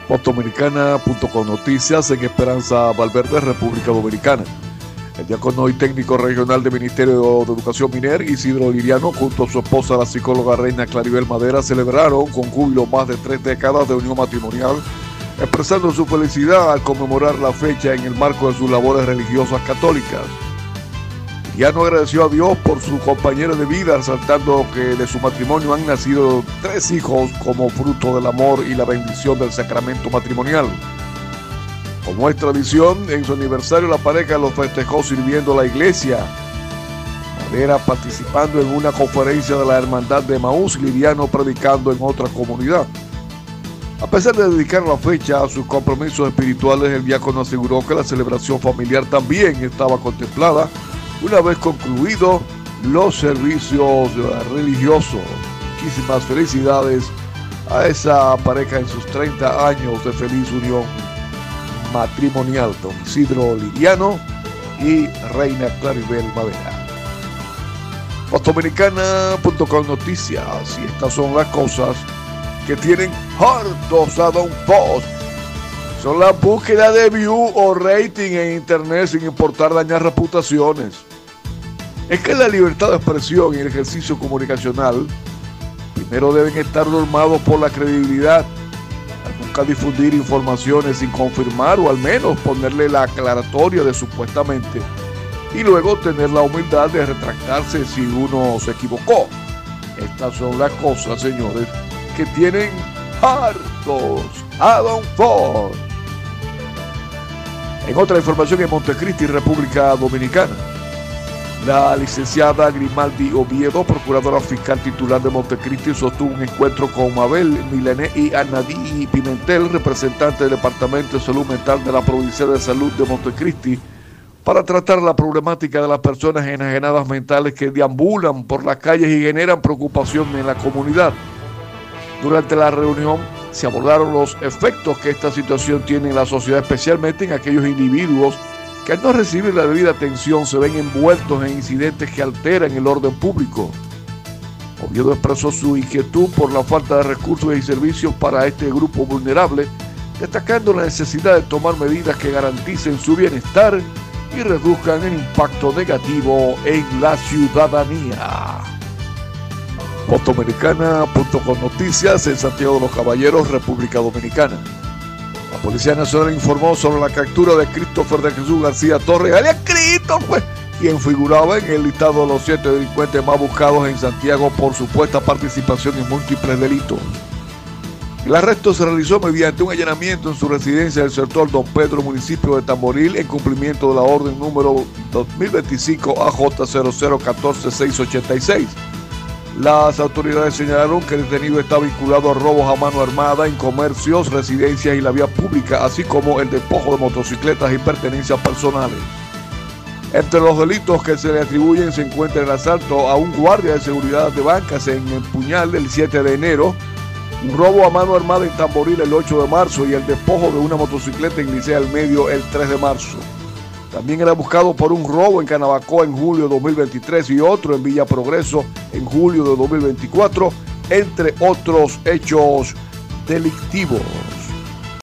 Postdominicana.com Noticias en Esperanza Valverde, República Dominicana. El diácono y técnico regional del Ministerio de Educación Miner, Isidro Liriano, junto a su esposa, la psicóloga Reina Claribel Madera, celebraron con júbilo más de 3 décadas de unión matrimonial, expresando su felicidad al conmemorar la fecha en el marco de sus labores religiosas católicas. Liriano agradeció a Dios por su compañera de vida, resaltando que de su matrimonio han nacido 3 hijos como fruto del amor y la bendición del sacramento matrimonial. Como es tradición, en su aniversario la pareja lo festejó sirviendo a la iglesia. Madera participando en una conferencia de la Hermandad de Emaús, Liriano predicando en otra comunidad. A pesar de dedicar la fecha a sus compromisos espirituales, el diácono aseguró que la celebración familiar también estaba contemplada una vez concluidos los servicios religiosos. Muchísimas felicidades a esa pareja en sus 30 años de feliz unión matrimonial, don Isidro Liriano y Reina Claribel Madera. Postdominicana.com Noticias, y estas son las cosas que tienen hartos a Don Post. Son la búsqueda de view o rating en internet sin importar dañar reputaciones. Es que la libertad de expresión y el ejercicio comunicacional primero deben estar normados por la credibilidad. Nunca difundir informaciones sin confirmar o al menos ponerle la aclaratoria de supuestamente, y luego tener la humildad de retractarse si uno se equivocó. Estas son las cosas, señores, que tienen hartos a Don Ford. En otra información, en Montecristi, República Dominicana, la licenciada Grimaldi Oviedo, procuradora fiscal titular de Montecristi, sostuvo un encuentro con Mabel Milané y Anadí Pimentel, representante del Departamento de Salud Mental de la Provincia de Salud de Montecristi, para tratar la problemática de las personas enajenadas mentales que deambulan por las calles y generan preocupación en la comunidad. Durante la reunión se abordaron los efectos que esta situación tiene en la sociedad, especialmente en aquellos individuos que al no recibir la debida atención se ven envueltos en incidentes que alteran el orden público. Oviedo expresó su inquietud por la falta de recursos y servicios para este grupo vulnerable, destacando la necesidad de tomar medidas que garanticen su bienestar y reduzcan el impacto negativo en la ciudadanía. Postdominicana.com Noticias en Santiago de los Caballeros, República Dominicana. La Policía Nacional informó sobre la captura de Christopher de Jesús García Torres, alias Christopher, quien figuraba en el listado de los 7 delincuentes más buscados en Santiago por supuesta participación en múltiples delitos. El arresto se realizó mediante un allanamiento en su residencia del sector Don Pedro, municipio de Tamboril, en cumplimiento de la orden número 2025 AJ 0014686. Las autoridades señalaron que el detenido está vinculado a robos a mano armada en comercios, residencias y la vía pública, así como el despojo de motocicletas y pertenencias personales. Entre los delitos que se le atribuyen se encuentra el asalto a un guardia de seguridad de bancas en El Puñal el 7 de enero, un robo a mano armada en Tamboril el 8 de marzo y el despojo de una motocicleta en Licea al Medio el 3 de marzo. También era buscado por un robo en Canabacoa en julio de 2023 y otro en Villa Progreso en julio de 2024, entre otros hechos delictivos.